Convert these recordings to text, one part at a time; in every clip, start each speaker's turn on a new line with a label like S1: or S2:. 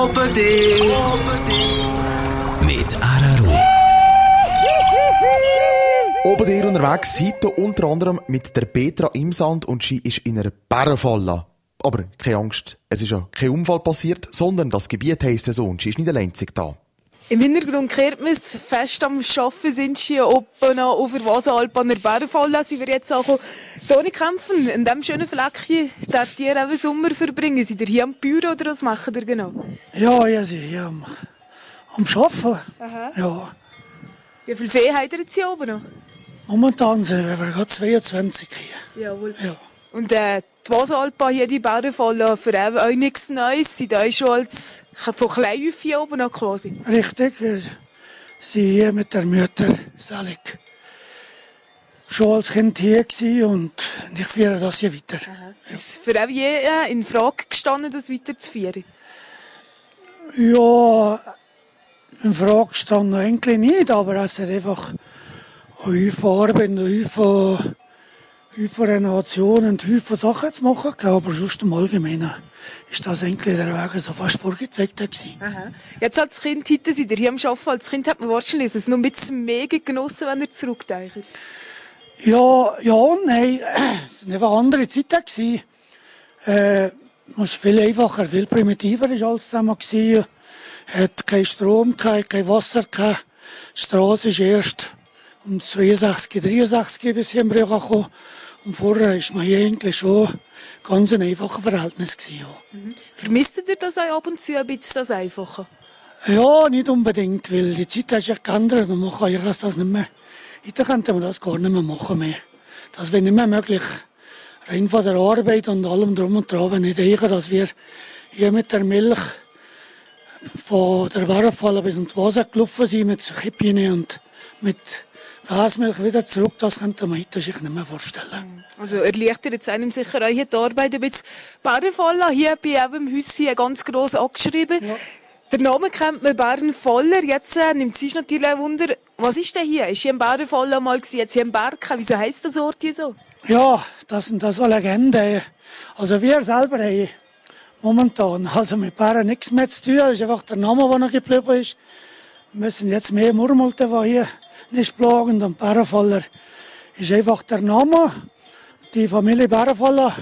S1: Obendien mit Araro.
S2: Obendien unterwegs, heute unter anderem mit der Petra Imsand und sie ist in einer Bärenfalle. Aber keine Angst, es ist ja kein Unfall passiert, sondern das Gebiet heisst so und sie ist nicht allein da.
S3: Im Hintergrund hört man es, fest am Arbeiten sind sie hier oben auf der Wasenalp an der Bärenfalle. Sind wir jetzt angekommen. Toni Kämpfen, in diesem schönen Fleckchen dürft ihr auch einen Sommer verbringen. Seid ihr hier am Büro oder was macht ihr genau?
S4: Ja, ich bin hier am Arbeiten.
S3: Aha.
S4: Ja.
S3: Wie viel Vieh habt ihr jetzt hier oben noch?
S4: Momentan sind wir gerade 22 hier.
S3: Jawohl.
S4: Ja.
S3: Und die Wasenalp hier, die Bärenfalle, für euch nichts Neues. Seid ihr schon als von Kleinhäuf hier oben noch quasi?
S4: Richtig, wir sind hier mit der Mutter Selig schon als Kind hier gewesen und ich führe das hier weiter.
S3: Ja. Ist für euch je in Frage gestanden, das weiterzuführen?
S4: Ja, in Frage stand eigentlich nicht, aber es hat einfach Haufen Arbeit und Haufen Renovationen und Haufen Sachen zu machen, aber sonst im Allgemeinen ist das eigentlich der Weg so fast vorgezeigt gewesen.
S3: Aha. Jetzt als Kind, heute seid ihr hier am Arbeiten, als Kind hat man wahrscheinlich es noch ein bisschen mega genossen, wenn ihr zurückdenkt.
S4: Ja und nein, es waren einfach andere Zeiten gewesen. Es war viel einfacher, viel primitiver ist alles zusammen gewesen. Hat keinen Strom, kein Wasser, die Straße ist erst um 62, 63 bis hier in Brüch gekommen. Und vorher war man hier eigentlich schon ganz ein einfaches Verhältnis gewesen.
S3: Mhm. Vermisst ihr das auch ab und zu ein bisschen, das Einfache?
S4: Ja, nicht unbedingt, weil die Zeit hat sich geändert und man kann das nicht mehr. Heute könnte man das gar nicht mehr machen mehr. Das wäre nicht mehr möglich. Rein von der Arbeit und allem drum und dran, wenn ich denke, dass wir hier mit der Milch von der Bärenfalle bis in die Wasser gelaufen sind, mit Kippchen und mit Gasmilch wieder zurück, das könnte man heute sich nicht mehr vorstellen.
S3: Also erleichtert jetzt einem sicher auch die Arbeit ein bisschen. Bärenfalle, hier bei eurem Haus hier ganz gross angeschrieben. Ja. Der Name kennt man, Bärenfaller. Jetzt nimmt sich natürlich ein Wunder, was ist denn hier? Ist hier ein Bärenfaller mal gewesen? Jetzt hier ein Berg? Wieso heisst das Ort hier so?
S4: Ja, das ist eine Legende. Also wir selber haben momentan also mit Bären nichts mehr zu tun. Das ist einfach der Name, der noch geblieben ist. Wir müssen jetzt mehr Murmeln, die hier nicht plagen. Und Bärenfaller ist einfach der Name. Die Familie Bärenfaller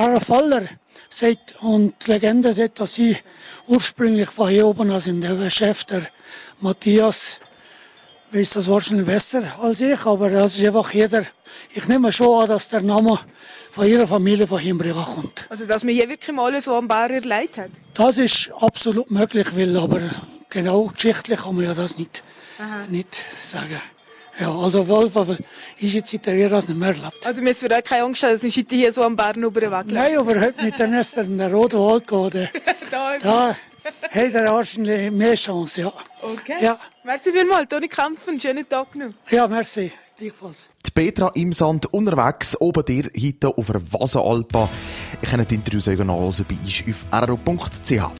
S4: sagt, und die Legende sagt, dass sie ursprünglich von hier oben, also in der Chef, der Matthias, weiß das wahrscheinlich besser als ich, aber das ist einfach jeder. Ich nehme schon an, dass der Name von ihrer Familie von Himbrüch kommt.
S3: Also, dass man hier wirklich mal so am Bär erlebt hat?
S4: Das ist absolut möglich, aber genau geschichtlich kann man ja das nicht sagen. Ja, also auf jeden Fall ist jetzt heute das nicht mehr erlebt.
S3: Also wir müssen auch keine Angst haben, dass nicht heute hier so am Bären über den Weg läuft?
S4: Nein, überhaupt nicht. Dann müsste in den roten Wald gehen. Da hat er wahrscheinlich mehr Chance, ja.
S3: Okay.
S4: Ja.
S3: Merci vielmals, Toni Kämpfen. Schönen Tag noch.
S4: Ja, merci. Gleichfalls.
S2: Die Petra Imsand unterwegs, oben dir heute auf der Wasenalp. Ich kann die Interviews nachhören bei uns auf araro.ch.